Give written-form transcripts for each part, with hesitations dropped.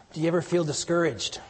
Do you ever feel discouraged?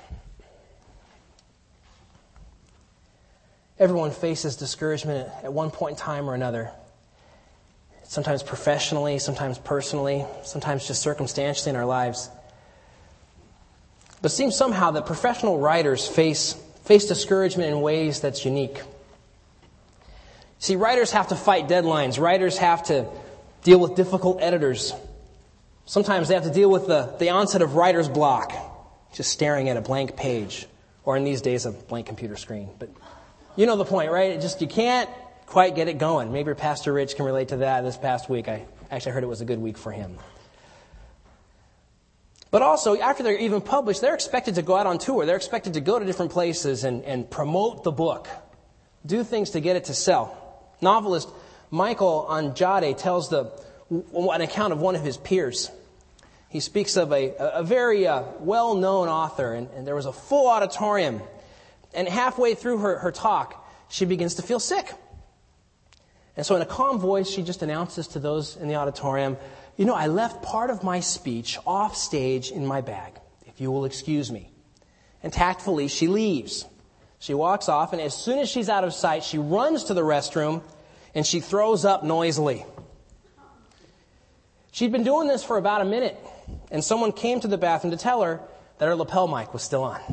Everyone faces discouragement at one point in time or another. Sometimes professionally, sometimes personally, sometimes just circumstantially in our lives. But it seems somehow that professional writers face discouragement in ways that's unique. See, writers have to fight deadlines. Writers have to deal with difficult editors. Sometimes they have to deal with the onset of writer's block, just staring at a blank page, or in these days, a blank computer screen. But you know the point, right? You can't quite get it going. Maybe Pastor Rich can relate to that this past week. I actually heard it was a good week for him. But also, after they're even published, they're expected to go out on tour. They're expected to go to different places and promote the book, do things to get it to sell. Novelist Michael Andrade tells an account of one of his peers. He speaks of a very well-known author, and there was a full auditorium. And halfway through her talk, she begins to feel sick. And so in a calm voice, she just announces to those in the auditorium, I left part of my speech off stage in my bag, if you will excuse me. And tactfully, she leaves. She walks off, and as soon as she's out of sight, she runs to the restroom, and she throws up noisily. She'd been doing this for about a minute, and someone came to the bathroom to tell her that her lapel mic was still on.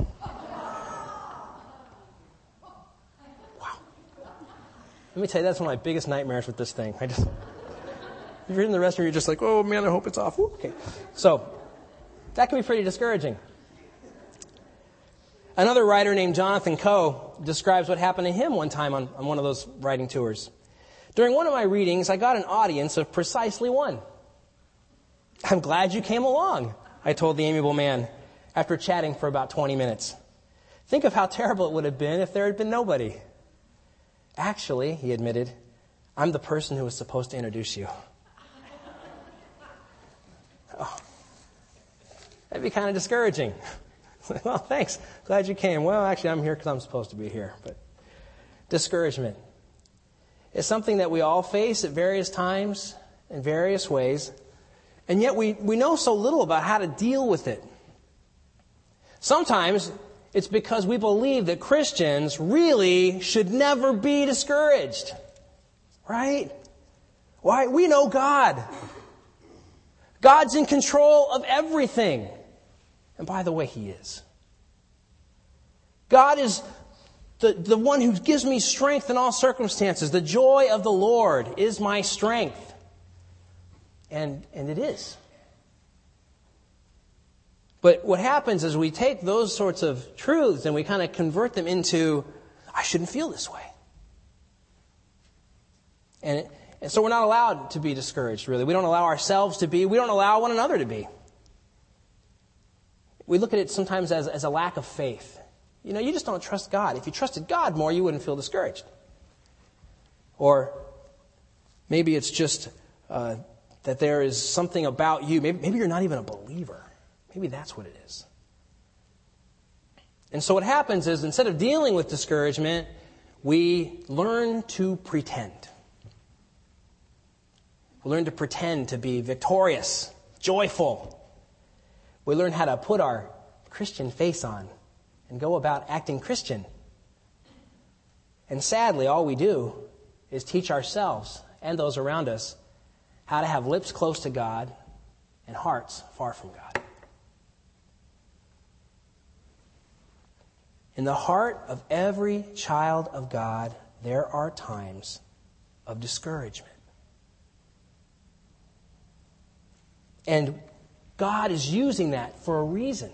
Wow. Let me tell you, that's one of my biggest nightmares with this thing. If you're in the restroom, you're just like, oh man, I hope it's off. Okay. So, that can be pretty discouraging. Another writer named Jonathan Coe describes what happened to him one time on one of those writing tours. During one of my readings, I got an audience of precisely one. I'm glad you came along, I told the amiable man after chatting for about 20 minutes. Think of how terrible it would have been if there had been nobody. Actually, he admitted, I'm the person who was supposed to introduce you. Oh, that'd be kind of discouraging. Well, thanks. Glad you came. Well, actually, I'm here because I'm supposed to be here. But discouragement is something that we all face at various times in various ways. And yet we know so little about how to deal with it. Sometimes it's because we believe that Christians really should never be discouraged. Right? Why? We know God. God's in control of everything. And by the way, He is. God is the one who gives me strength in all circumstances. The joy of the Lord is my strength. And it is. But what happens is we take those sorts of truths and we kind of convert them into, I shouldn't feel this way. And so we're not allowed to be discouraged, really. We don't allow ourselves to be. We don't allow one another to be. We look at it sometimes as a lack of faith. You just don't trust God. If you trusted God more, you wouldn't feel discouraged. Or maybe it's just that there is something about you. Maybe you're not even a believer. Maybe that's what it is. And so what happens is, instead of dealing with discouragement, we learn to pretend. We learn to pretend to be victorious, joyful. We learn how to put our Christian face on and go about acting Christian. And sadly, all we do is teach ourselves and those around us how to have lips close to God and hearts far from God. In the heart of every child of God, there are times of discouragement. And God is using that for a reason.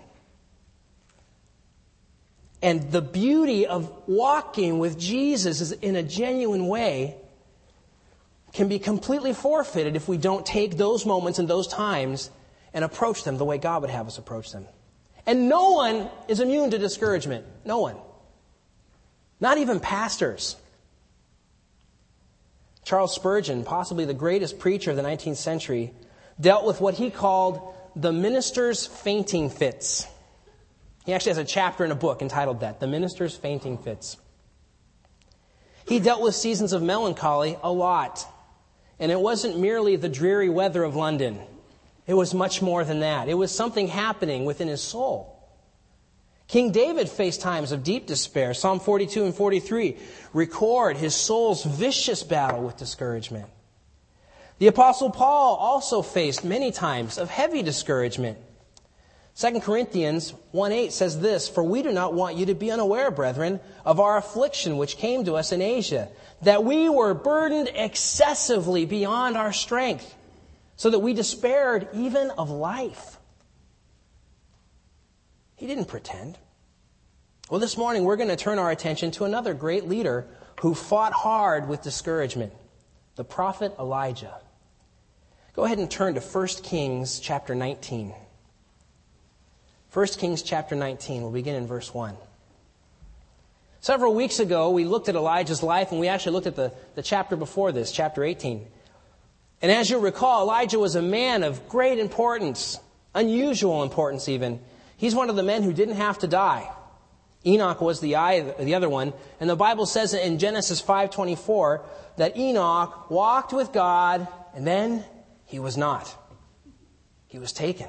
And the beauty of walking with Jesus is in a genuine way can be completely forfeited if we don't take those moments and those times and approach them the way God would have us approach them. And no one is immune to discouragement. No one. Not even pastors. Charles Spurgeon, possibly the greatest preacher of the 19th century, dealt with what he called the minister's fainting fits. He actually has a chapter in a book entitled that, The Minister's Fainting Fits. He dealt with seasons of melancholy a lot. And it wasn't merely the dreary weather of London. It was much more than that. It was something happening within his soul. King David faced times of deep despair. Psalm 42 and 43 record his soul's vicious battle with discouragement. The Apostle Paul also faced many times of heavy discouragement. 2 Corinthians 1:8 says this, "For we do not want you to be unaware, brethren, of our affliction which came to us in Asia, that we were burdened excessively beyond our strength, so that we despaired even of life." He didn't pretend. Well, this morning we're going to turn our attention to another great leader who fought hard with discouragement, the prophet Elijah. Go ahead and turn to 1 Kings chapter 19. 1 Kings chapter 19, we'll begin in verse 1. Several weeks ago, we looked at Elijah's life, and we actually looked at the chapter before this, chapter 18. And as you recall, Elijah was a man of great importance, unusual importance even. He's one of the men who didn't have to die. Enoch was the other one. And the Bible says in Genesis 5:24 that Enoch walked with God, and then he was not. He was taken.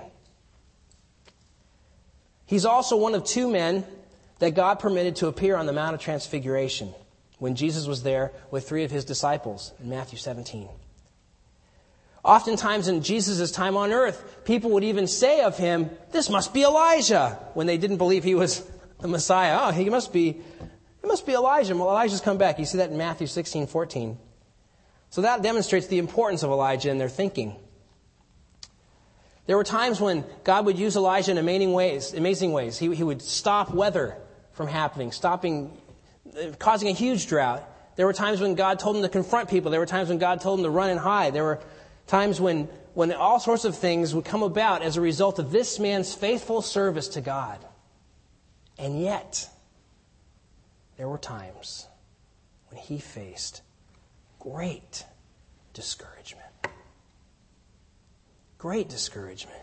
He's also one of two men that God permitted to appear on the Mount of Transfiguration when Jesus was there with three of his disciples in Matthew 17. Oftentimes in Jesus' time on earth, people would even say of him, "This must be Elijah," when they didn't believe he was the Messiah. "Oh, it must be Elijah." Well, Elijah's come back. You see that in Matthew 16:14. So that demonstrates the importance of Elijah in their thinking. There were times when God would use Elijah in amazing ways. He would stop weather from happening, causing a huge drought. There were times when God told him to confront people. There were times when God told him to run and hide. There were times when all sorts of things would come about as a result of this man's faithful service to God. And yet, there were times when he faced great discouragement. Great discouragement.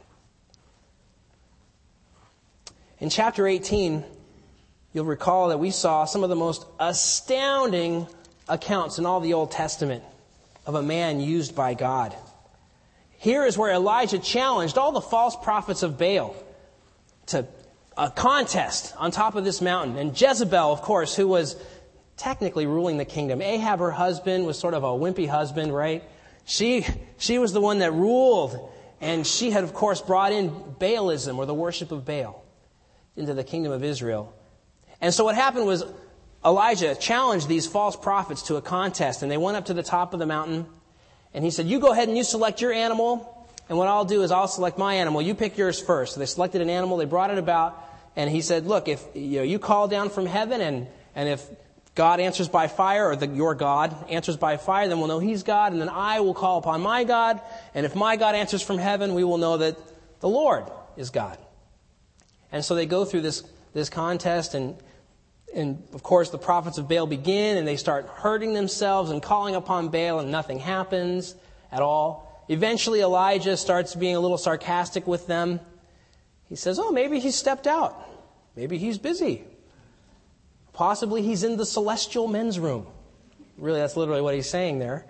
In chapter 18, you'll recall that we saw some of the most astounding accounts in all the Old Testament of a man used by God. Here is where Elijah challenged all the false prophets of Baal to a contest on top of this mountain. And Jezebel, of course, who was technically ruling the kingdom. Ahab, her husband, was sort of a wimpy husband, right? She was the one that ruled. And she had, of course, brought in Baalism, or the worship of Baal, into the kingdom of Israel. And so what happened was Elijah challenged these false prophets to a contest. And they went up to the top of the mountain. And he said, "You go ahead and you select your animal. And what I'll do is I'll select my animal. You pick yours first." So they selected an animal. They brought it about. And he said, "Look, if you call down from heaven and if God answers by fire, or your God answers by fire, then we'll know he's God. And then I will call upon my God. And if my God answers from heaven, we will know that the Lord is God." And so they go through this contest. And of course, the prophets of Baal begin. And they start hurting themselves and calling upon Baal. And nothing happens at all. Eventually, Elijah starts being a little sarcastic with them. He says, "Oh, maybe he's stepped out. Maybe he's busy. Possibly he's in the celestial men's room." Really, that's literally what he's saying there.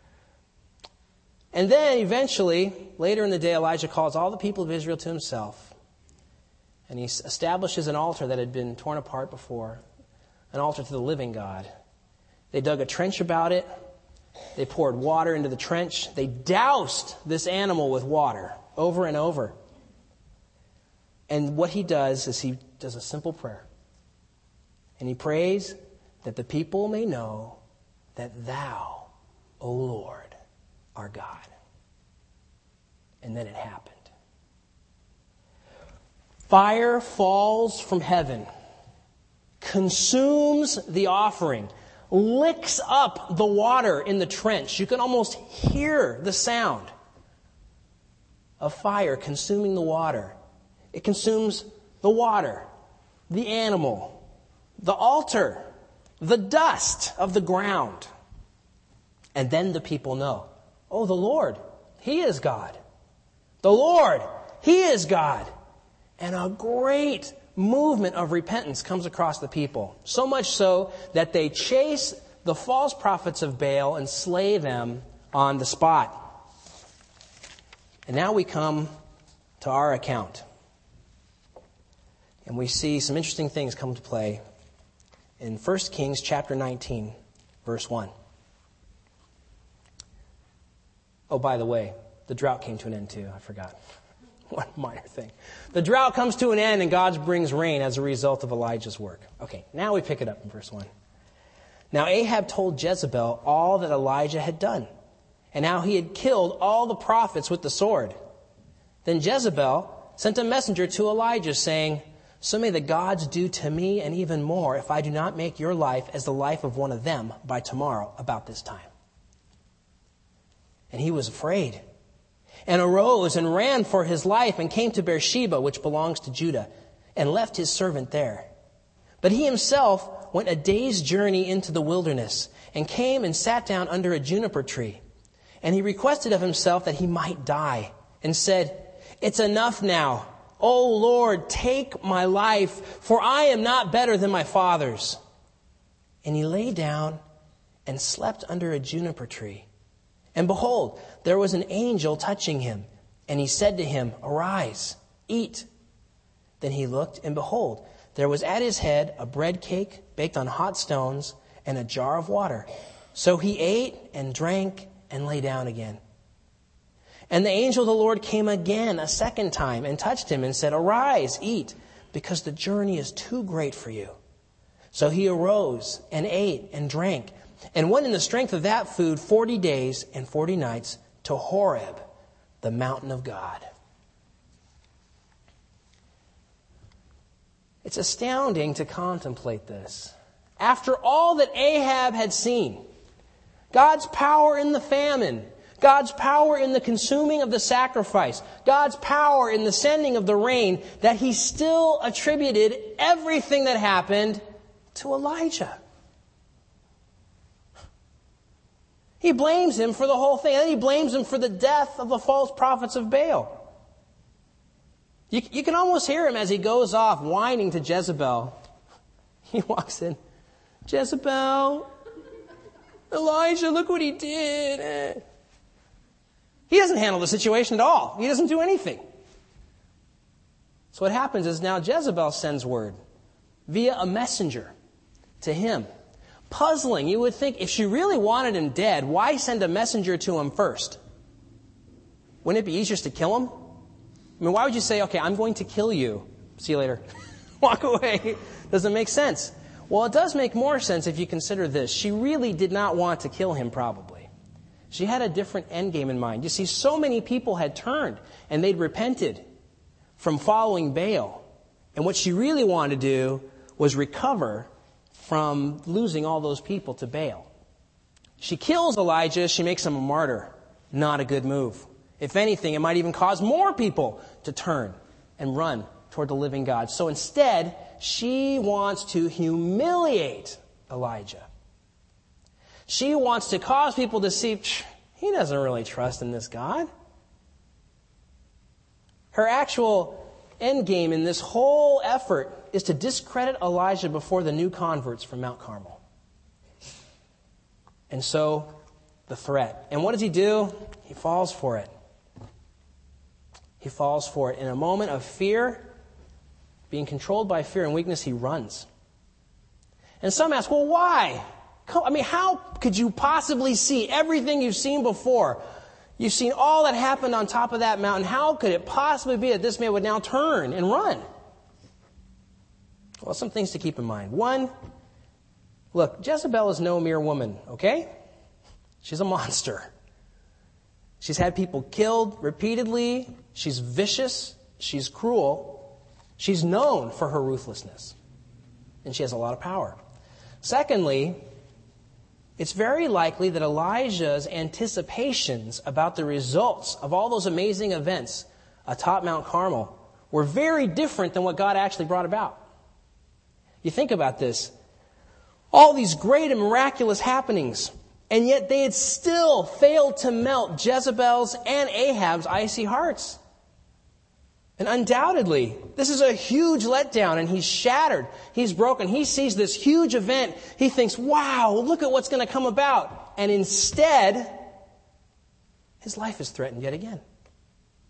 And then eventually, later in the day, Elijah calls all the people of Israel to himself. And he establishes an altar that had been torn apart before, an altar to the living God. They dug a trench about it. They poured water into the trench. They doused this animal with water over and over. And what he does is he does a simple prayer. And he prays that the people may know that thou, O Lord, are God. And then it happened. Fire falls from heaven, consumes the offering, licks up the water in the trench. You can almost hear the sound of fire consuming the water. It consumes the water, the animal, the altar, the dust of the ground. And then the people know, "Oh, the Lord, he is God. The Lord, he is God." And a great movement of repentance comes across the people. So much so that they chase the false prophets of Baal and slay them on the spot. And now we come to our account. And we see some interesting things come to play in 1 Kings chapter 19, verse 1. Oh, by the way, the drought came to an end too. I forgot. One minor thing. The drought comes to an end and God brings rain as a result of Elijah's work. Okay, now we pick it up in verse 1. Now Ahab told Jezebel all that Elijah had done, and how he had killed all the prophets with the sword. Then Jezebel sent a messenger to Elijah, saying, "So may the gods do to me and even more if I do not make your life as the life of one of them by tomorrow about this time." And he was afraid, and arose and ran for his life and came to Beersheba, which belongs to Judah, and left his servant there. But he himself went a day's journey into the wilderness and came and sat down under a juniper tree. And he requested of himself that he might die and said, "It's enough now. O Lord, take my life, for I am not better than my fathers." And he lay down and slept under a juniper tree. And behold, there was an angel touching him. And he said to him, "Arise, eat." Then he looked, and behold, there was at his head a bread cake baked on hot stones and a jar of water. So he ate and drank and lay down again. And the angel of the Lord came again a second time and touched him and said, "Arise, eat, because the journey is too great for you." So he arose and ate and drank and went in the strength of that food 40 days and 40 nights to Horeb, the mountain of God. It's astounding to contemplate this. After all that Ahab had seen, God's power in the famine, God's power in the consuming of the sacrifice, God's power in the sending of the rain, that he still attributed everything that happened to Elijah. He blames him for the whole thing. And then he blames him for the death of the false prophets of Baal. You can almost hear him as he goes off whining to Jezebel. He walks in. "Jezebel, Elijah, look what he did." He doesn't handle the situation at all. He doesn't do anything. So what happens is now Jezebel sends word via a messenger to him. Puzzling. You would think if she really wanted him dead, why send a messenger to him first? Wouldn't it be easier to kill him? I mean, why would you say, "Okay, I'm going to kill you. See you later." Walk away. Doesn't make sense. Well, it does make more sense if you consider this. She really did not want to kill him, probably. She had a different end game in mind. You see, so many people had turned and they'd repented from following Baal. And what she really wanted to do was recover from losing all those people to Baal. She kills Elijah. She makes him a martyr. Not a good move. If anything, it might even cause more people to turn and run toward the living God. So instead, she wants to humiliate Elijah. She wants to cause people to see, he doesn't really trust in this God. Her actual end game in this whole effort is to discredit Elijah before the new converts from Mount Carmel. And so, the threat. And what does he do? He falls for it. He falls for it. In a moment of fear, being controlled by fear and weakness, he runs. And some ask, well, why? I mean, how could you possibly see everything you've seen before? You've seen all that happened on top of that mountain. How could it possibly be that this man would now turn and run? Well, some things to keep in mind. One, look, Jezebel is no mere woman, okay? She's a monster. She's had people killed repeatedly. She's vicious. She's cruel. She's known for her ruthlessness. And she has a lot of power. Secondly, it's very likely that Elijah's anticipations about the results of all those amazing events atop Mount Carmel were very different than what God actually brought about. You think about this. All these great and miraculous happenings, and yet they had still failed to melt Jezebel's and Ahab's icy hearts. And undoubtedly, this is a huge letdown, and he's shattered. He's broken. He sees this huge event. He thinks, wow, look at what's going to come about. And instead, his life is threatened yet again.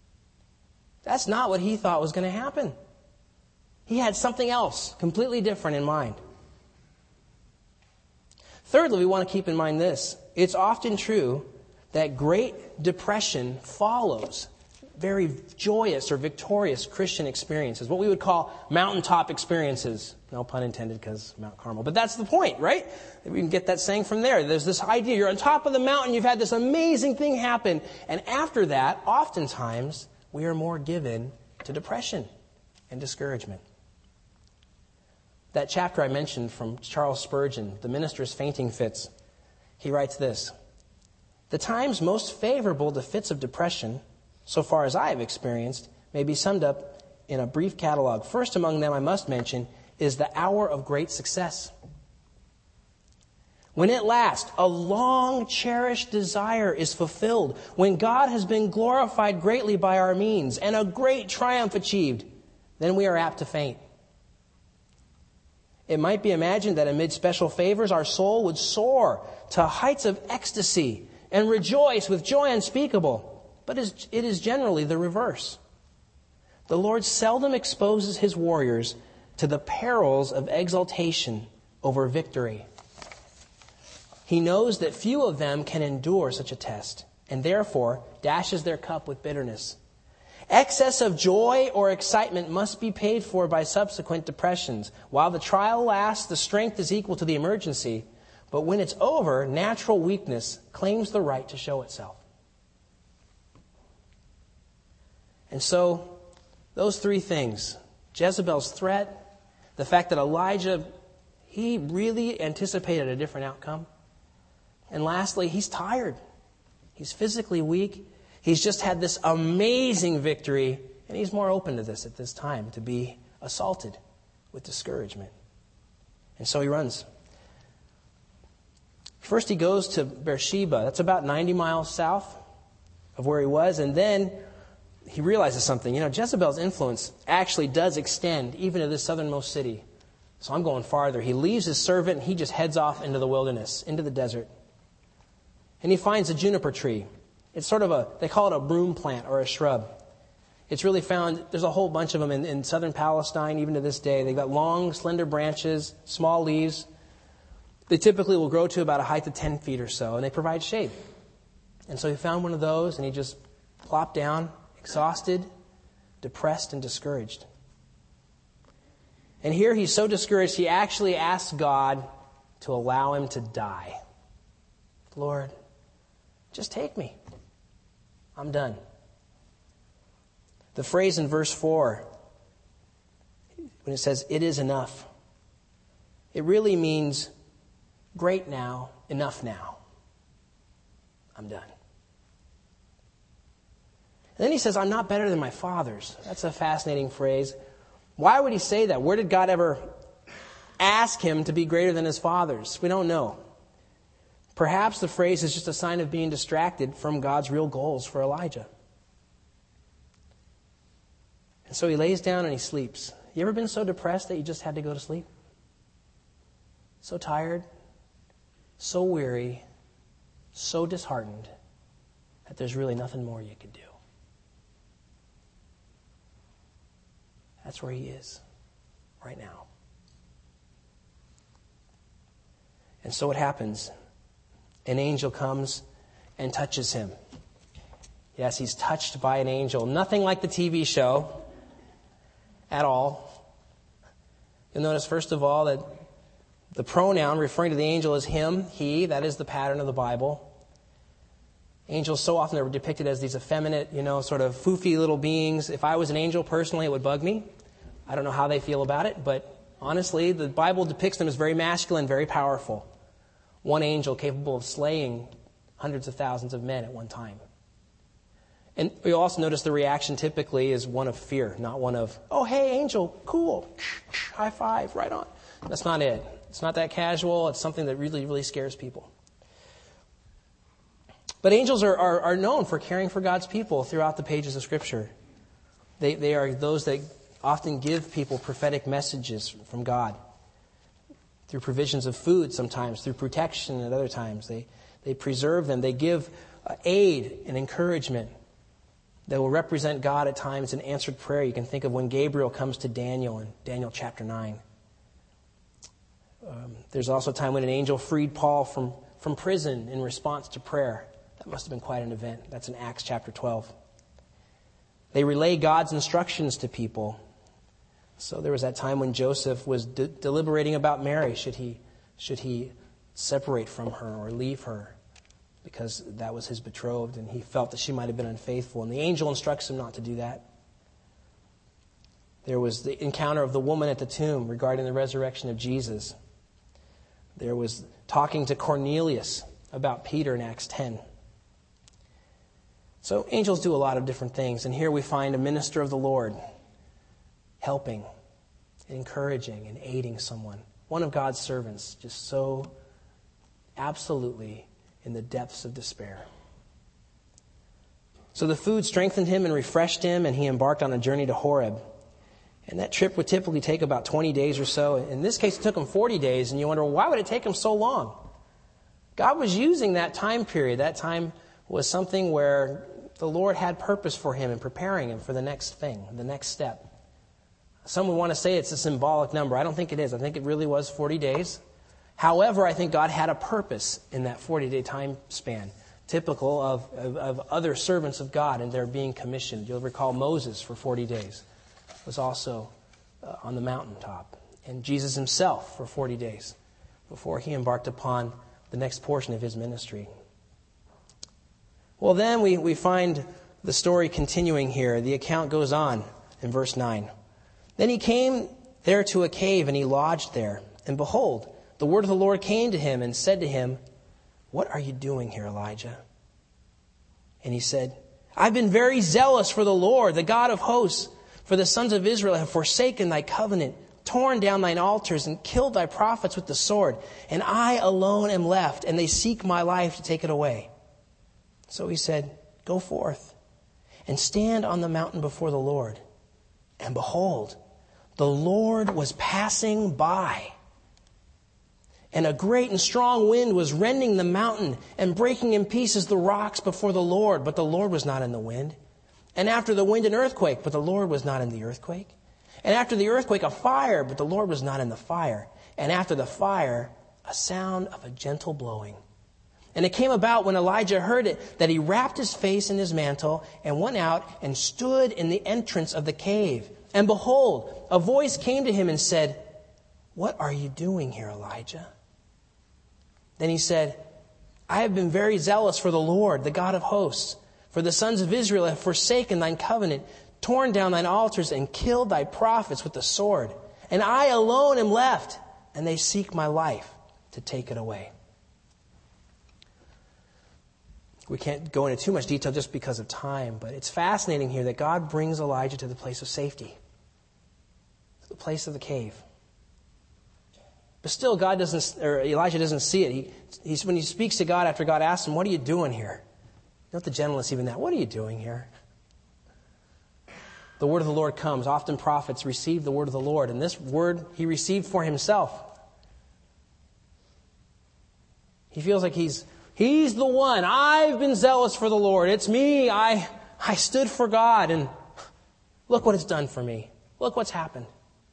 That's not what he thought was going to happen. He had something else, completely different in mind. Thirdly, we want to keep in mind this. It's often true that great depression follows very joyous or victorious Christian experiences, what we would call mountaintop experiences. No pun intended, because Mount Carmel. But that's the point, right? We can get that saying from there. There's this idea, you're on top of the mountain, you've had this amazing thing happen, and after that, oftentimes, we are more given to depression and discouragement. That chapter I mentioned from Charles Spurgeon, The Minister's Fainting Fits, he writes this: "The times most favorable to fits of depression, so far as I have experienced, may be summed up in a brief catalog. First among them, I must mention, is the hour of great success. When at last a long-cherished desire is fulfilled, when God has been glorified greatly by our means, and a great triumph achieved, then we are apt to faint. It might be imagined that amid special favors, our soul would soar to heights of ecstasy and rejoice with joy unspeakable. But it is generally the reverse. The Lord seldom exposes his warriors to the perils of exultation over victory. He knows that few of them can endure such a test, and therefore dashes their cup with bitterness. Excess of joy or excitement must be paid for by subsequent depressions. While the trial lasts, the strength is equal to the emergency. But when it's over, natural weakness claims the right to show itself." And so, those three things, Jezebel's threat, the fact that Elijah, he really anticipated a different outcome. And lastly, he's tired. He's physically weak. He's just had this amazing victory, and he's more open to this at this time, to be assaulted with discouragement. And so he runs. First he goes to Beersheba. That's about 90 miles south of where he was. And then he realizes something. Jezebel's influence actually does extend even to this southernmost city. So I'm going farther. He leaves his servant and he just heads off into the wilderness, into the desert. And he finds a juniper tree. It's sort of they call it a broom plant or a shrub. It's really found, there's a whole bunch of them in southern Palestine, even to this day. They've got long, slender branches, small leaves. They typically will grow to about a height of 10 feet or so, and they provide shade. And so he found one of those, and he just plopped down, exhausted, depressed, and discouraged. And here he's so discouraged, he actually asks God to allow him to die. Lord, just take me. I'm done. The phrase in verse 4, when it says, "it is enough," it really means, great now, enough now. I'm done. And then he says, "I'm not better than my fathers." That's a fascinating phrase. Why would he say that? Where did God ever ask him to be greater than his fathers? We don't know. Perhaps the phrase is just a sign of being distracted from God's real goals for Elijah. And so he lays down and he sleeps. You ever been so depressed that you just had to go to sleep? So tired, so weary, so disheartened that there's really nothing more you could do. That's where he is right now. And so what happens? An angel comes and touches him. Yes, he's touched by an angel. Nothing like the TV show at all. You'll notice, first of all, that the pronoun referring to the angel is him, he. That is the pattern of the Bible. Angels so often are depicted as these effeminate, sort of foofy little beings. If I was an angel personally, it would bug me. I don't know how they feel about it, but honestly, the Bible depicts them as very masculine, very powerful. One angel capable of slaying hundreds of thousands of men at one time. And we also notice the reaction typically is one of fear, not one of, "Oh, hey, angel, cool, high five, right on." That's not it. It's not that casual. It's something that really, really scares people. But angels are known for caring for God's people throughout the pages of Scripture. They are those that often give people prophetic messages from God. Through provisions of food sometimes, through protection at other times. They preserve them. They give aid and encouragement. that will represent God at times in answered prayer. You can think of when Gabriel comes to Daniel in Daniel chapter 9. There's also a time when an angel freed Paul from prison in response to prayer. That must have been quite an event. That's in Acts chapter 12. They relay God's instructions to people. So there was that time when Joseph was deliberating about Mary. Should he separate from her or leave her? Because that was his betrothed, and he felt that she might have been unfaithful. And the angel instructs him not to do that. There was the encounter of the woman at the tomb regarding the resurrection of Jesus. There was talking to Cornelius about Peter in Acts 10. So angels do a lot of different things. And here we find a minister of the Lord helping, encouraging, and aiding someone. One of God's servants, just so absolutely in the depths of despair. So the food strengthened him and refreshed him, and he embarked on a journey to Horeb. And that trip would typically take about 20 days or so. In this case, it took him 40 days, and you wonder, well, why would it take him so long? God was using that time period. That time was something where the Lord had purpose for him and preparing him for the next thing, the next step. Some would want to say it's a symbolic number. I don't think it is. I think it really was 40 days. However, I think God had a purpose in that 40-day time span, typical of other servants of God and their being commissioned. You'll recall Moses for 40 days was also on the mountaintop, and Jesus himself for 40 days before he embarked upon the next portion of his ministry. Well, then we find the story continuing here. The account goes on in verse 9. Then he came there to a cave, and he lodged there. And behold, the word of the Lord came to him and said to him, "What are you doing here, Elijah?" And he said, "I've been very zealous for the Lord, the God of hosts. For the sons of Israel have forsaken thy covenant, torn down thine altars, and killed thy prophets with the sword. And I alone am left, and they seek my life to take it away." So he said, "Go forth and stand on the mountain before the Lord." And behold, the Lord was passing by. And a great and strong wind was rending the mountain and breaking in pieces the rocks before the Lord. But the Lord was not in the wind. And after the wind, an earthquake, but the Lord was not in the earthquake. And after the earthquake, a fire, but the Lord was not in the fire. And after the fire, a sound of a gentle blowing. And it came about when Elijah heard it that he wrapped his face in his mantle and went out and stood in the entrance of the cave. And behold, a voice came to him and said, "What are you doing here, Elijah?" Then he said, "I have been very zealous for the Lord, the God of hosts. For the sons of Israel have forsaken thine covenant, torn down thine altars, and killed thy prophets with the sword. And I alone am left, and they seek my life to take it away." We can't go into too much detail just because of time, but it's fascinating here that God brings Elijah to the place of safety, to the place of the cave. But still, Elijah doesn't see it. When he speaks to God after God asks him, "What are you doing here?" Note the gentleness even that. "What are you doing here?" The word of the Lord comes. Often prophets receive the word of the Lord, and this word he received for himself. He feels like he's the one. I've been zealous for the Lord. It's me. I stood for God, and look what it's done for me. Look what's happened.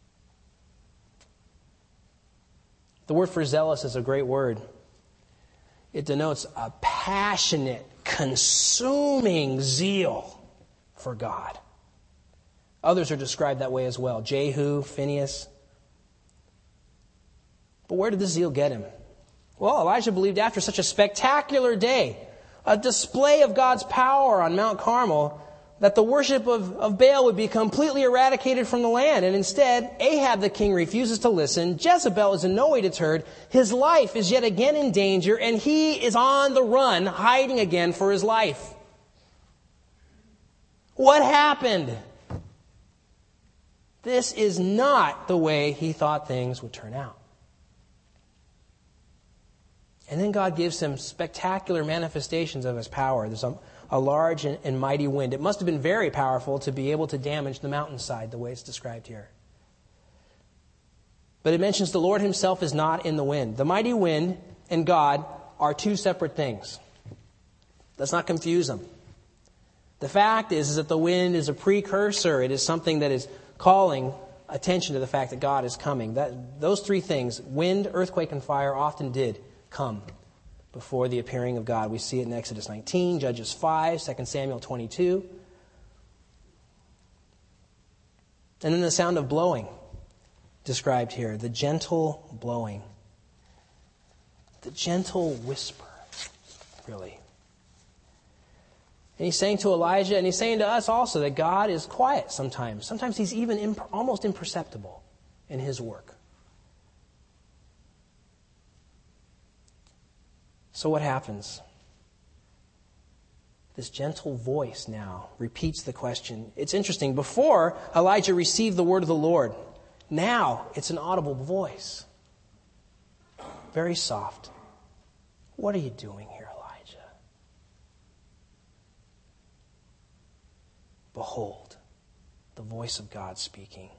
The word for zealous is a great word. It denotes a passionate, consuming zeal for God. Others are described that way as well. Jehu, Phinehas. But where did this zeal get him? Well, Elijah believed after such a spectacular day, a display of God's power on Mount Carmel, that the worship of Baal would be completely eradicated from the land. And instead, Ahab the king refuses to listen. Jezebel is in no way deterred. His life is yet again in danger, and he is on the run, hiding again for his life. What happened? This is not the way he thought things would turn out. And then God gives him spectacular manifestations of his power. There's a large and mighty wind. It must have been very powerful to be able to damage the mountainside the way it's described here. But it mentions the Lord himself is not in the wind. The mighty wind and God are two separate things. Let's not confuse them. The fact is that the wind is a precursor. It is something that is calling attention to the fact that God is coming. Those three things, wind, earthquake, and fire, often did come before the appearing of God. We see it in Exodus 19, Judges 5, 2 Samuel 22. And then the sound of blowing described here, the gentle blowing. The gentle whisper, really. And he's saying to Elijah, and he's saying to us also, that God is quiet sometimes. Sometimes he's even almost imperceptible in his work. So what happens? This gentle voice now repeats the question. It's interesting. Before, Elijah received the word of the Lord. Now, it's an audible voice. Very soft. What are you doing here, Elijah? Behold, the voice of God speaking.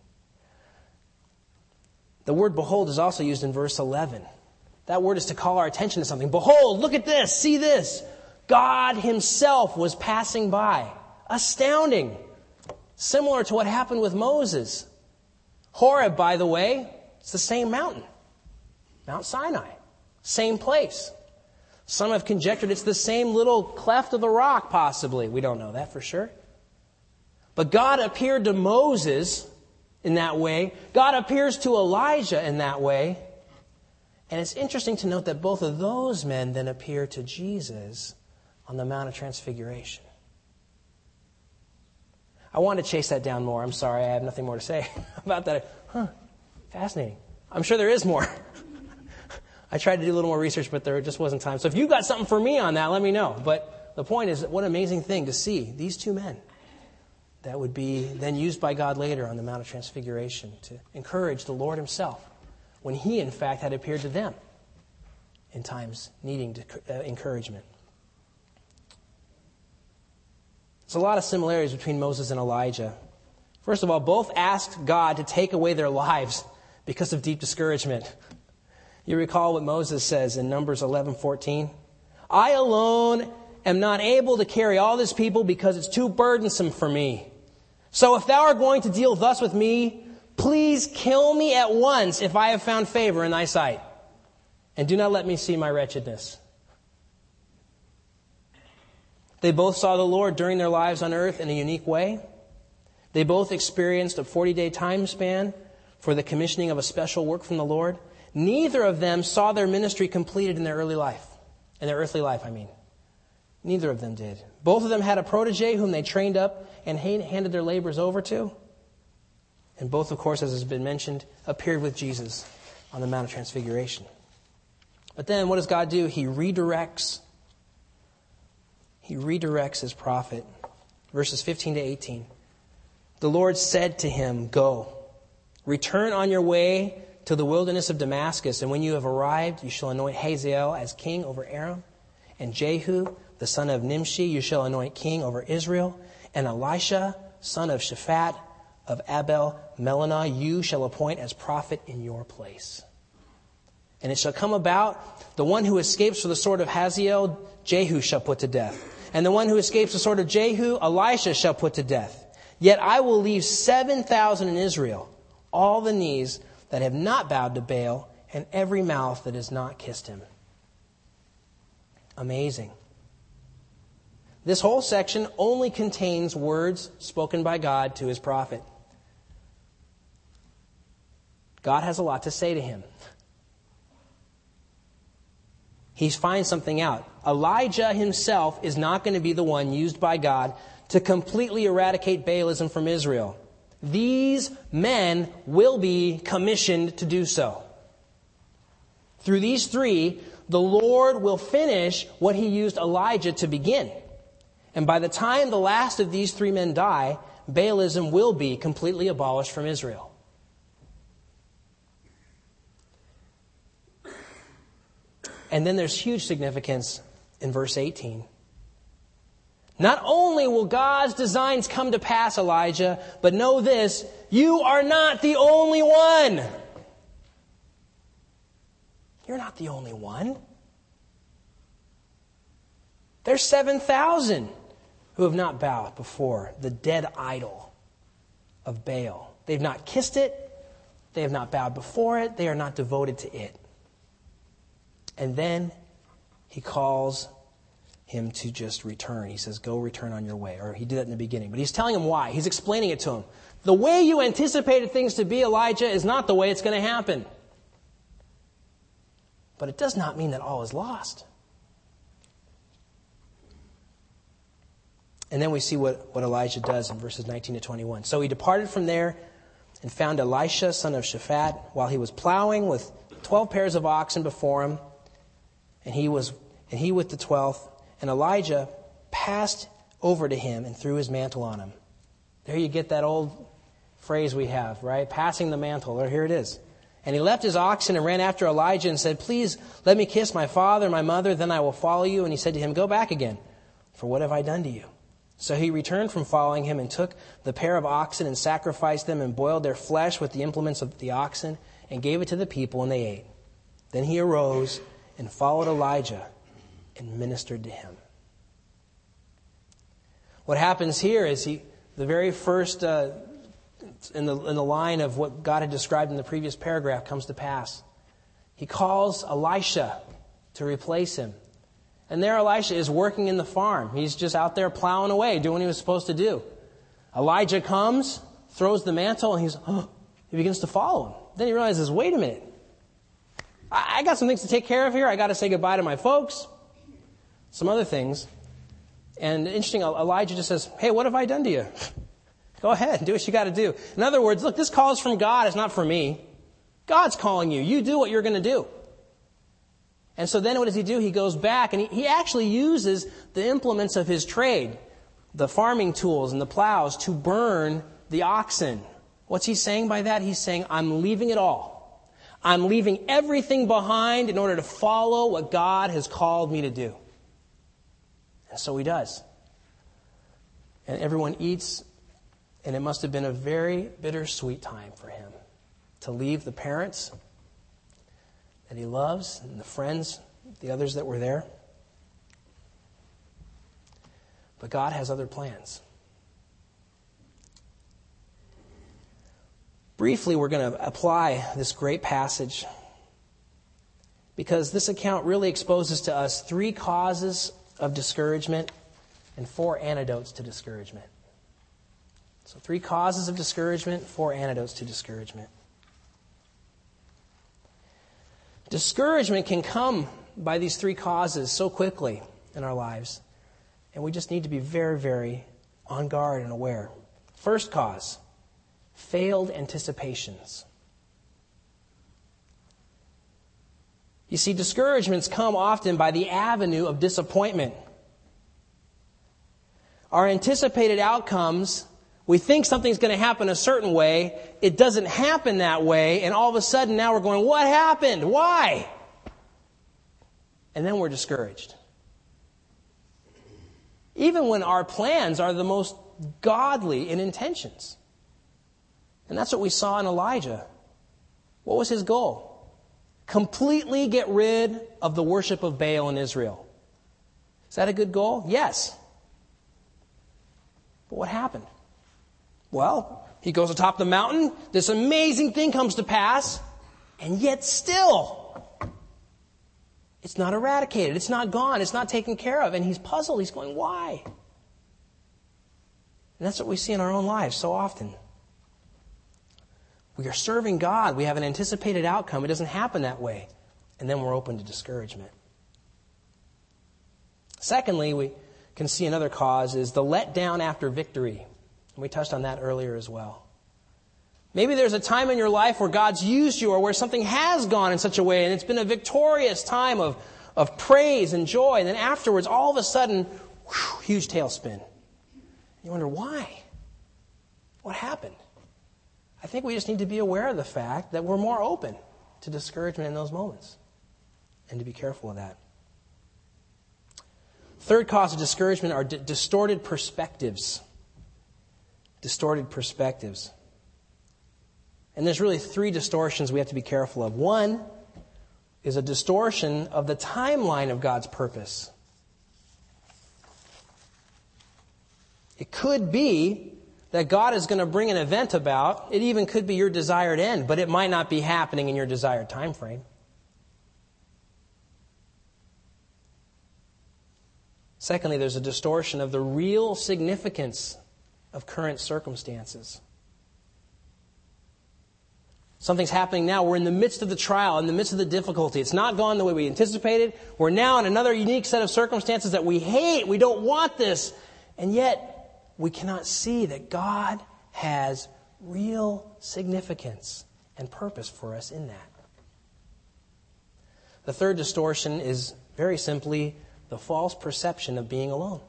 The word behold is also used in verse 11. That word is to call our attention to something. Behold, look at this, see this. God himself was passing by. Astounding. Similar to what happened with Moses. Horeb, by the way, it's the same mountain. Mount Sinai. Same place. Some have conjectured it's the same little cleft of the rock, possibly. We don't know that for sure. But God appeared to Moses in that way. God appears to Elijah in that way. And it's interesting to note that both of those men then appear to Jesus on the Mount of Transfiguration. I want to chase that down more. I'm sorry, I have nothing more to say about that. Fascinating. I'm sure there is more. I tried to do a little more research, but there just wasn't time. So if you've got something for me on that, let me know. But the point is, what an amazing thing to see these two men that would be then used by God later on the Mount of Transfiguration to encourage the Lord himself when he, in fact, had appeared to them in times needing encouragement. There's a lot of similarities between Moses and Elijah. First of all, both asked God to take away their lives because of deep discouragement. You recall what Moses says in Numbers 11:14. I alone am not able to carry all this people because it's too burdensome for me. So if thou art going to deal thus with me, please kill me at once if I have found favor in thy sight. And do not let me see my wretchedness. They both saw the Lord during their lives on earth in a unique way. They both experienced a 40-day time span for the commissioning of a special work from the Lord. Neither of them saw their ministry completed in their earthly life. Neither of them did. Both of them had a protege whom they trained up and handed their labors over to. And both, of course, as has been mentioned, appeared with Jesus on the Mount of Transfiguration. But then what does God do? He redirects his prophet. Verses 15 to 18. The Lord said to him, Go, return on your way to the wilderness of Damascus, and when you have arrived, you shall anoint Hazael as king over Aram, and Jehu, the son of Nimshi, you shall anoint king over Israel, and Elisha, son of Shaphat, of Abel Melanah, you shall appoint as prophet in your place. And it shall come about, the one who escapes from the sword of Hazael, Jehu shall put to death. And the one who escapes the sword of Jehu, Elisha shall put to death. Yet I will leave 7,000 in Israel, all the knees that have not bowed to Baal, and every mouth that has not kissed him. Amazing. This whole section only contains words spoken by God to his prophet. God has a lot to say to him. He finds something out. Elijah himself is not going to be the one used by God to completely eradicate Baalism from Israel. These men will be commissioned to do so. Through these three, the Lord will finish what he used Elijah to begin. And by the time the last of these three men die, Baalism will be completely abolished from Israel. And then there's huge significance in verse 18. Not only will God's designs come to pass, Elijah, but know this, you are not the only one. You're not the only one. There's 7,000 who have not bowed before the dead idol of Baal. They've not kissed it. They have not bowed before it. They are not devoted to it. And then he calls him to just return. He says, go return on your way. Or he did that in the beginning. But he's telling him why. He's explaining it to him. The way you anticipated things to be, Elijah, is not the way it's going to happen. But it does not mean that all is lost. And then we see what Elijah does in verses 19 to 21. So he departed from there and found Elisha, son of Shaphat, while he was plowing with 12 pairs of oxen before him, and he with the 12th. And Elijah passed over to him and threw his mantle on him. There you get that old phrase we have, right? Passing the mantle. Or here it is. And he left his oxen and ran after Elijah and said, please let me kiss my father and my mother, then I will follow you. And he said to him, go back again, for what have I done to you? So he returned from following him and took the pair of oxen and sacrificed them and boiled their flesh with the implements of the oxen and gave it to the people, and they ate. Then he arose and followed Elijah and ministered to him. What happens here is the very first in the line of what God had described in the previous paragraph comes to pass. He calls Elisha to replace him. And there Elisha is working in the farm. He's just out there plowing away, doing what he was supposed to do. Elijah comes, throws the mantle, and he begins to follow him. Then he realizes, wait a minute. I got some things to take care of here. I got to say goodbye to my folks. Some other things. And interesting, Elijah just says, hey, what have I done to you? Go ahead, do what you got to do. In other words, look, this call is from God. It's not from me. God's calling you. You do what you're going to do. And so then what does he do? He goes back and he actually uses the implements of his trade, the farming tools and the plows, to burn the oxen. What's he saying by that? He's saying, I'm leaving it all. I'm leaving everything behind in order to follow what God has called me to do. And so he does. And everyone eats, and it must have been a very bittersweet time for him to leave the parents that he loves, and the friends, the others that were there. But God has other plans. Briefly, we're going to apply this great passage because this account really exposes to us 3 causes of discouragement and 4 antidotes to discouragement. So 3 causes of discouragement, 4 antidotes to discouragement. Discouragement can come by these 3 causes so quickly in our lives. And we just need to be very, very on guard and aware. First cause, failed anticipations. You see, discouragements come often by the avenue of disappointment. Our anticipated outcomes, we think something's going to happen a certain way. It doesn't happen that way. And all of a sudden now we're going, what happened? Why? And then we're discouraged. Even when our plans are the most godly in intentions. And that's what we saw in Elijah. What was his goal? Completely get rid of the worship of Baal in Israel. Is that a good goal? Yes. But what happened? Well, he goes atop the mountain. This amazing thing comes to pass. And yet still, it's not eradicated. It's not gone. It's not taken care of. And he's puzzled. He's going, why? And that's what we see in our own lives so often. We are serving God. We have an anticipated outcome. It doesn't happen that way. And then we're open to discouragement. Secondly, we can see another cause is the letdown after victory. And we touched on that earlier as well. Maybe there's a time in your life where God's used you or where something has gone in such a way and it's been a victorious time of praise and joy. And then afterwards, all of a sudden, huge tailspin. You wonder, why? What happened? I think we just need to be aware of the fact that we're more open to discouragement in those moments and to be careful of that. Third cause of discouragement are distorted perspectives. Distorted perspectives. And there's really 3 distortions we have to be careful of. One is a distortion of the timeline of God's purpose. It could be that God is going to bring an event about. It even could be your desired end, but it might not be happening in your desired time frame. Secondly, there's a distortion of the real significance of current circumstances. Something's happening now. We're in the midst of the trial, in the midst of the difficulty. It's not gone the way we anticipated. We're now in another unique set of circumstances that we hate. We don't want this. And yet, we cannot see that God has real significance and purpose for us in that. The third distortion is very simply the false perception of being alone.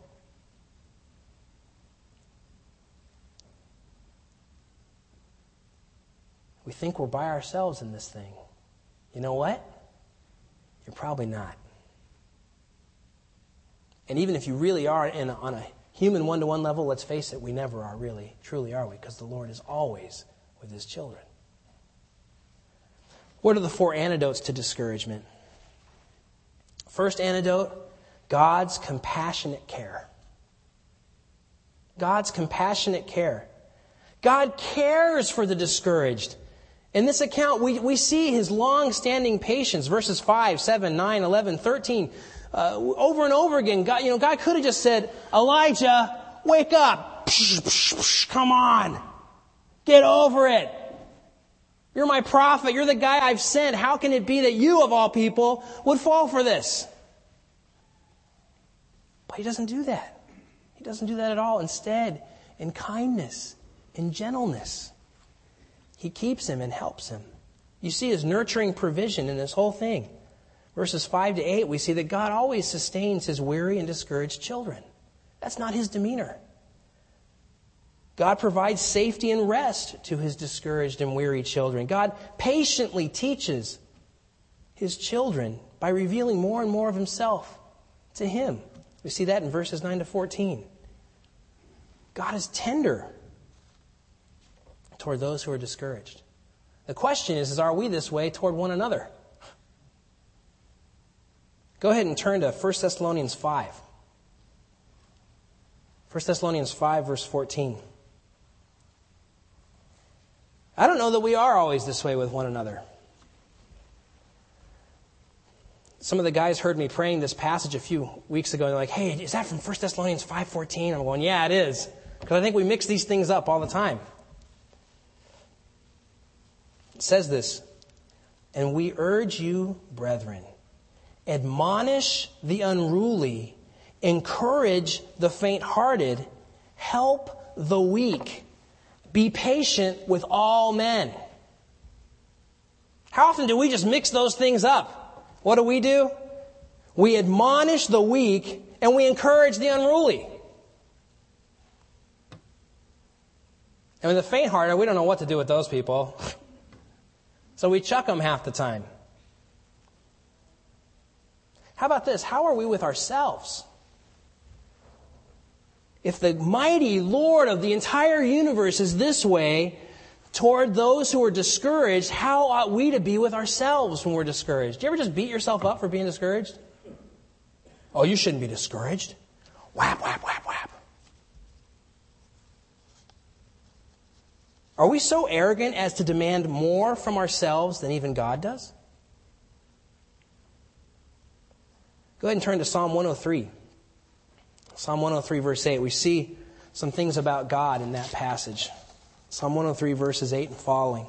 We think we're by ourselves in this thing. You know what? You're probably not. And even if you really are on a human one-to-one level, let's face it, we never are really, truly are we? Because the Lord is always with His children. What are the 4 antidotes to discouragement? First antidote, God's compassionate care. God's compassionate care. God cares for the discouraged. In this account, we see His long-standing patience, verses 5, 7, 9, 11, 13. Over and over again, God could have just said, Elijah, wake up. Come on. Get over it. You're my prophet. You're the guy I've sent. How can it be that you, of all people, would fall for this? But He doesn't do that. He doesn't do that at all. Instead, in kindness, in gentleness, He keeps him and helps him. You see His nurturing provision in this whole thing. Verses 5 to 8, we see that God always sustains His weary and discouraged children. That's not His demeanor. God provides safety and rest to His discouraged and weary children. God patiently teaches His children by revealing more and more of Himself to him. We see that in verses 9 to 14. God is tender toward those who are discouraged. The question is are we this way toward one another? Go ahead and turn to 1 Thessalonians 5. 1 Thessalonians 5, verse 14. I don't know that we are always this way with one another. Some of the guys heard me praying this passage a few weeks ago, and they're like, hey, is that from 1 Thessalonians 5:14? I'm going, yeah, it is. Because I think we mix these things up all the time. It says this, and we urge you, brethren, admonish the unruly, encourage the faint-hearted, help the weak, be patient with all men. How often do we just mix those things up? What do? We admonish the weak and we encourage the unruly. And with the faint-hearted, we don't know what to do with those people. So we chuck them half the time. How about this? How are we with ourselves? If the mighty Lord of the entire universe is this way toward those who are discouraged, how ought we to be with ourselves when we're discouraged? Do you ever just beat yourself up for being discouraged? Oh, you shouldn't be discouraged. Whap, whap, whap, whap. Are we so arrogant as to demand more from ourselves than even God does? Go ahead and turn to Psalm 103. Psalm 103, verse 8. We see some things about God in that passage. Psalm 103, verses 8 and following.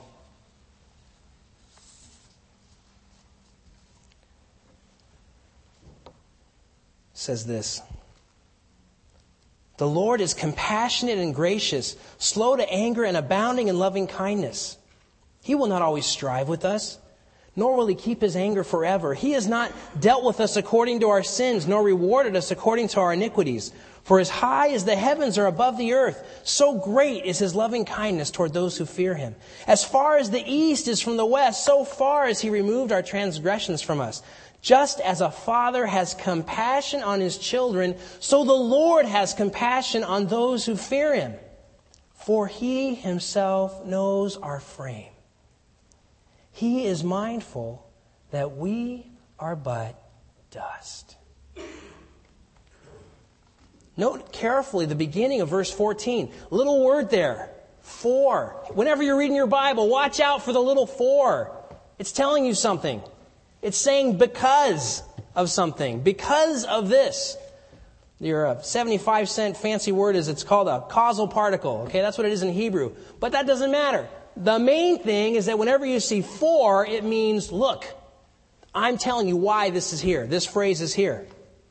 It says this. The Lord is compassionate and gracious, slow to anger and abounding in loving kindness. He will not always strive with us, nor will He keep His anger forever. He has not dealt with us according to our sins, nor rewarded us according to our iniquities. For as high as the heavens are above the earth, so great is His loving kindness toward those who fear Him. As far as the east is from the west, so far has He removed our transgressions from us. Just as a father has compassion on his children, so the Lord has compassion on those who fear Him. For He Himself knows our frame. He is mindful that we are but dust. Note carefully the beginning of verse 14. Little word there, for. Whenever you're reading your Bible, watch out for the little for. It's telling you something. It's saying because of something. Because of this. Your 75-cent fancy word is it's called a causal particle. Okay, that's what it is in Hebrew. But that doesn't matter. The main thing is that whenever you see for, it means, look, I'm telling you why this is here. This phrase is here.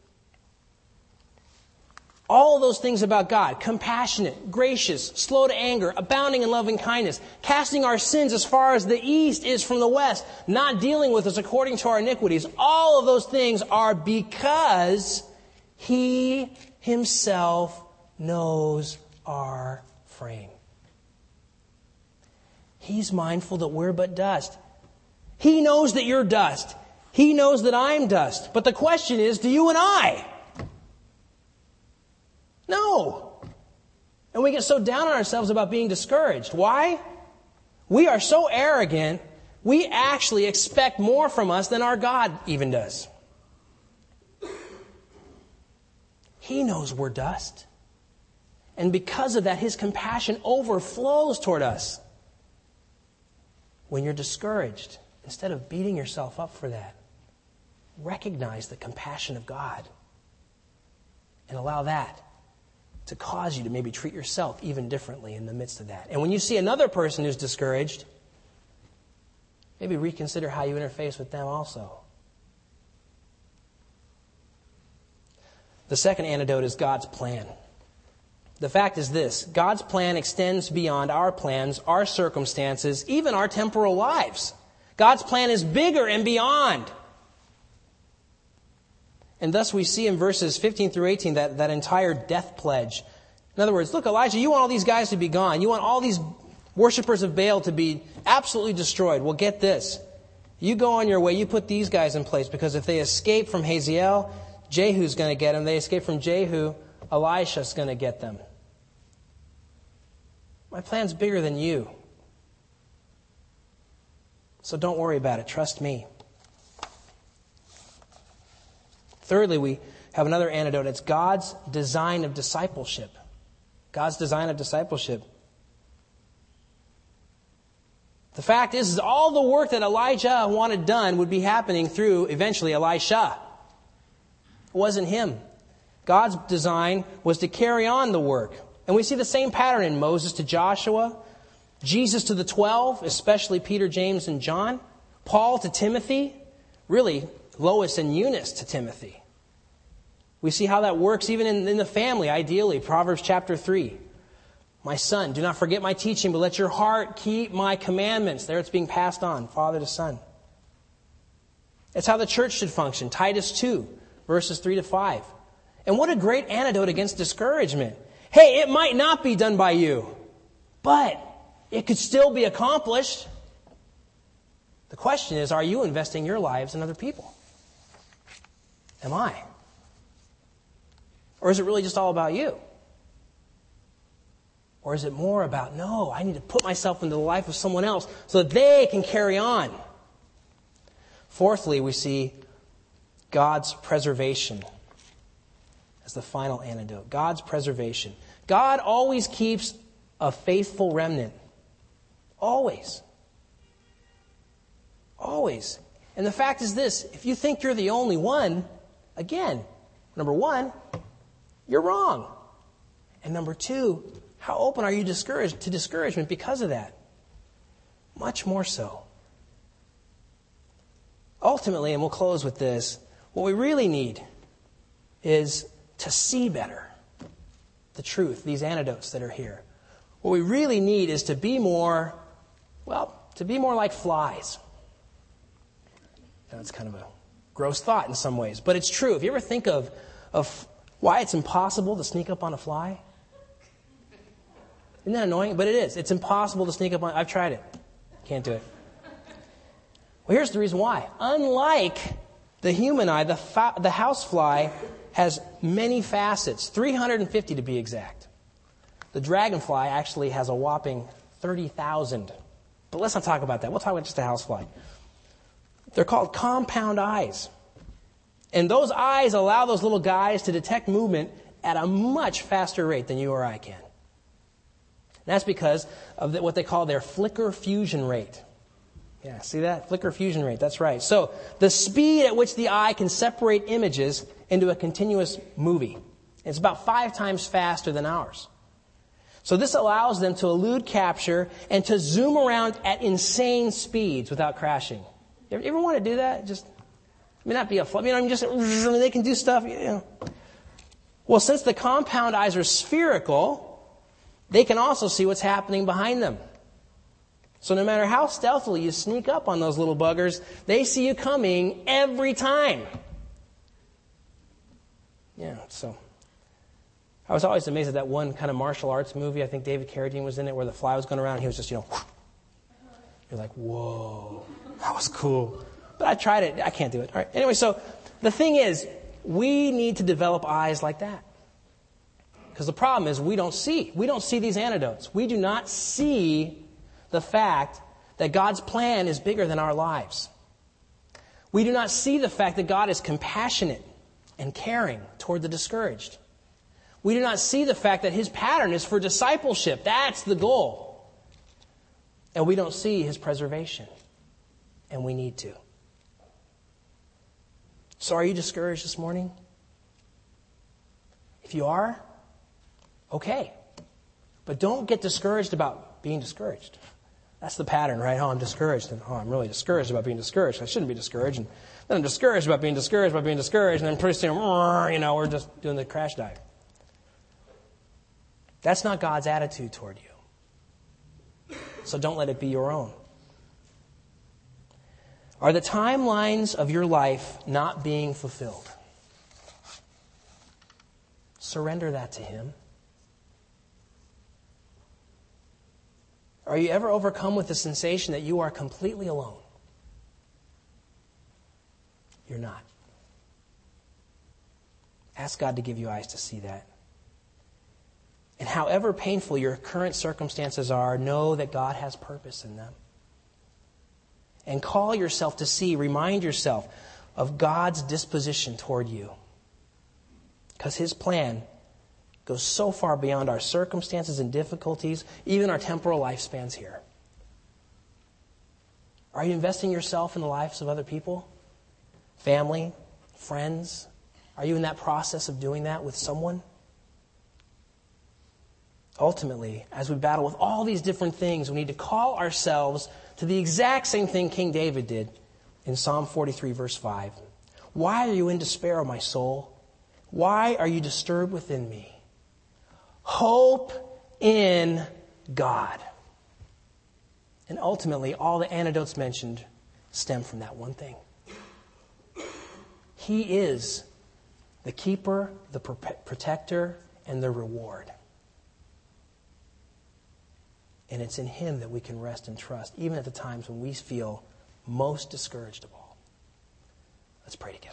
All of those things about God, compassionate, gracious, slow to anger, abounding in loving kindness, casting our sins as far as the east is from the west, not dealing with us according to our iniquities. All of those things are because He Himself knows our frame. He's mindful that we're but dust. He knows that you're dust. He knows that I'm dust. But the question is, do you and I? No. And we get so down on ourselves about being discouraged. Why? We are so arrogant, we actually expect more from us than our God even does. He knows we're dust. And because of that, His compassion overflows toward us. When you're discouraged, instead of beating yourself up for that, recognize the compassion of God and allow that to cause you to maybe treat yourself even differently in the midst of that. And when you see another person who's discouraged, maybe reconsider how you interface with them also. The second antidote is God's plan. The fact is this: God's plan extends beyond our plans, our circumstances, even our temporal lives. God's plan is bigger and beyond. And thus we see in verses 15 through 18 that entire death pledge. In other words, look, Elijah, you want all these guys to be gone. You want all these worshipers of Baal to be absolutely destroyed. Well, get this. You go on your way. You put these guys in place, because if they escape from Hazael, Jehu's going to get them. They escape from Jehu, Elisha's going to get them. My plan's bigger than you. So don't worry about it. Trust me. Thirdly, we have another antidote. It's God's design of discipleship. God's design of discipleship. The fact is all the work that Elijah wanted done would be happening through, eventually, Elisha. It wasn't him. God's design was to carry on the work. And we see the same pattern in Moses to Joshua, Jesus to the 12, especially Peter, James, and John, Paul to Timothy, really Lois and Eunice to Timothy. We see how that works even in the family, ideally. Proverbs chapter 3. My son, do not forget my teaching, but let your heart keep my commandments. There it's being passed on, father to son. It's how the church should function. Titus 2, verses 3 to 5. And what a great antidote against discouragement. Hey, it might not be done by you, but it could still be accomplished. The question is, are you investing your lives in other people? Am I? Or is it really just all about you? Or is it more about, no, I need to put myself into the life of someone else so that they can carry on? Fourthly, we see God's preservation as the final antidote. God's preservation. God always keeps a faithful remnant. Always. Always. And the fact is this: if you think you're the only one, again, number one, you're wrong. And number two, how open are you to discouragement because of that? Much more so. Ultimately, and we'll close with this, what we really need is to see better the truth, these antidotes that are here. What we really need is to be more like flies. That's kind of a gross thought in some ways, but it's true. If you ever think of why it's impossible to sneak up on a fly? Isn't that annoying? But it is. It's impossible to sneak up on. I've tried it. Can't do it. Well, here's the reason why. Unlike the human eye, the housefly has many facets, 350 to be exact. The dragonfly actually has a whopping 30,000. But let's not talk about that. We'll talk about just the housefly. They're called compound eyes. And those eyes allow those little guys to detect movement at a much faster rate than you or I can. And that's because of what they call their flicker fusion rate. Yeah, see that? Flicker fusion rate, that's right. So the speed at which the eye can separate images into a continuous movie. It's about 5 times faster than ours. So this allows them to elude capture and to zoom around at insane speeds without crashing. You ever want to do that? Not be a flip. They can do stuff. Well, since the compound eyes are spherical, they can also see what's happening behind them. So no matter how stealthily you sneak up on those little buggers, they see you coming every time. Yeah, so I was always amazed at that one kind of martial arts movie. I think David Carradine was in it, where the fly was going around and he was just, You're like, whoa, that was cool. But I tried it. I can't do it. All right. Anyway, so the thing is, we need to develop eyes like that. Because the problem is we don't see these antidotes. We do not see the fact that God's plan is bigger than our lives. We do not see the fact that God is compassionate and caring toward the discouraged. We do not see the fact that His pattern is for discipleship. That's the goal. And we don't see His preservation. And we need to. So are you discouraged this morning? If you are, okay. But don't get discouraged about being discouraged. That's the pattern, right? Oh, I'm discouraged. And I'm really discouraged about being discouraged. I shouldn't be discouraged. And then I'm discouraged about being discouraged. And then pretty soon, we're just doing the crash dive. That's not God's attitude toward you. So don't let it be your own. Are the timelines of your life not being fulfilled? Surrender that to Him. Are you ever overcome with the sensation that you are completely alone? You're not. Ask God to give you eyes to see that. And however painful your current circumstances are, know that God has purpose in them. And call yourself to see, remind yourself of God's disposition toward you. Because His plan goes so far beyond our circumstances and difficulties, even our temporal lifespans here. Are you investing yourself in the lives of other people? Family? Friends? Are you in that process of doing that with someone? Ultimately, as we battle with all these different things, we need to call ourselves to the exact same thing King David did in Psalm 43, verse 5. Why are you in despair, O my soul? Why are you disturbed within me? Hope in God. And ultimately, all the antidotes mentioned stem from that one thing. He is the keeper, the protector, and the reward. And it's in Him that we can rest and trust, even at the times when we feel most discouraged of all. Let's pray together.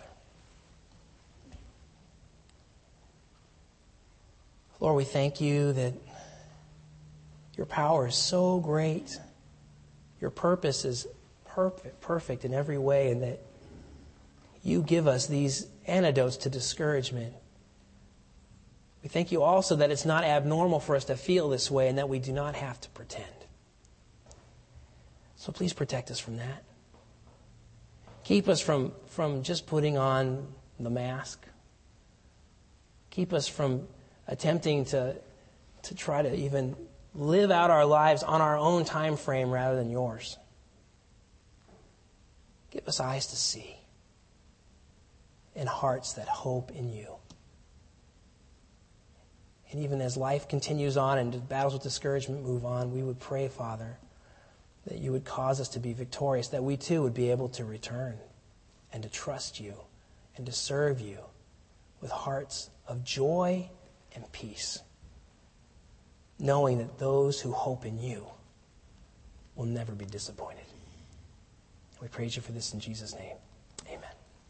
Lord, we thank You that Your power is so great. Your purpose is perfect in every way, and that You give us these antidotes to discouragement. We thank You also that it's not abnormal for us to feel this way and that we do not have to pretend. So please protect us from that. Keep us from just putting on the mask. Keep us from attempting to try to even live out our lives on our own time frame rather than Yours. Give us eyes to see and hearts that hope in You. And even as life continues on and battles with discouragement move on, we would pray, Father, that You would cause us to be victorious, that we too would be able to return and to trust You and to serve You with hearts of joy and peace, knowing that those who hope in You will never be disappointed. We praise You for this in Jesus' name.